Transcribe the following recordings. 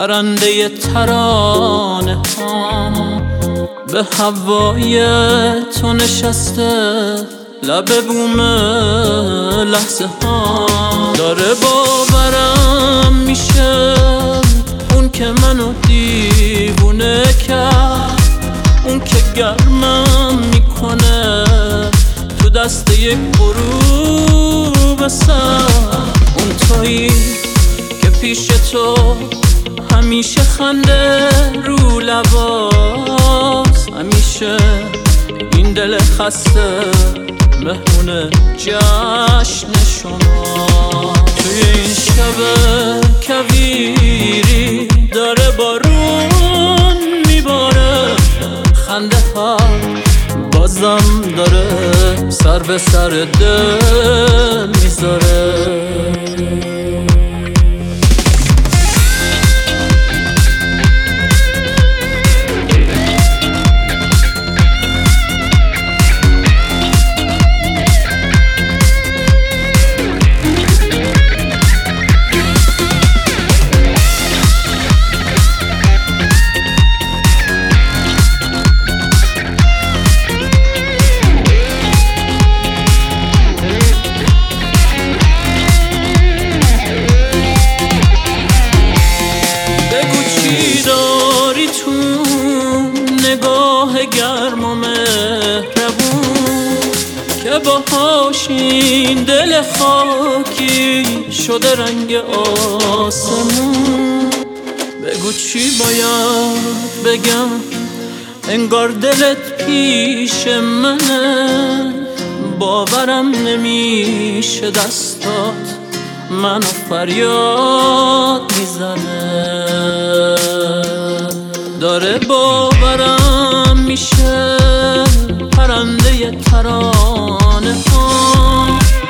پرنده ترانه ها به هوای تو نشسته، لب بوم لحظه ها. داره باورم میشه اون که منو دیوونه کرد، اون که گرمم میکنه تو دست یک غروب سر. اون تویی که پیش تو همیشه خنده رو لباس، همیشه این دل خسته مهمون جشن شما. توی این شب کویری داره بارون میباره، خنده ها بازم داره سر به سر دل میذاره. نگاه گرم و مهربون که باهاش این دل خاکی شده رنگ آسمون. بگو چی باید بگم، انگار دلت پیش منه. باورم نمیشه دستات منو فریاد میزنه. داره باورم میشه پرنده ترانه ها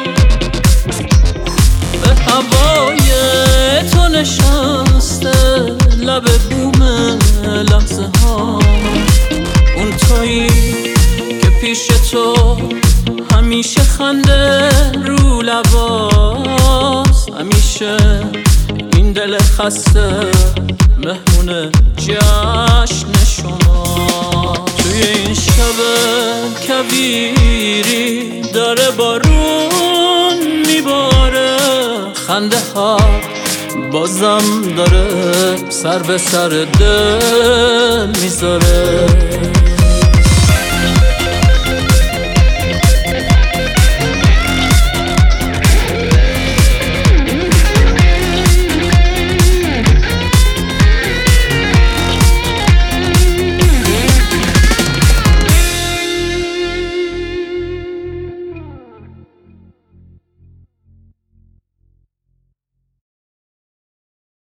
به هوای تو نشسته، لب بوم لحظه ها. اون تویی که پیش تو همیشه خنده رو لباس، همیشه این دل خسته مهمون جشن شما. توی این شب کویری داره بارون میباره، خنده ها بازم داره سر به سر دل میذاره.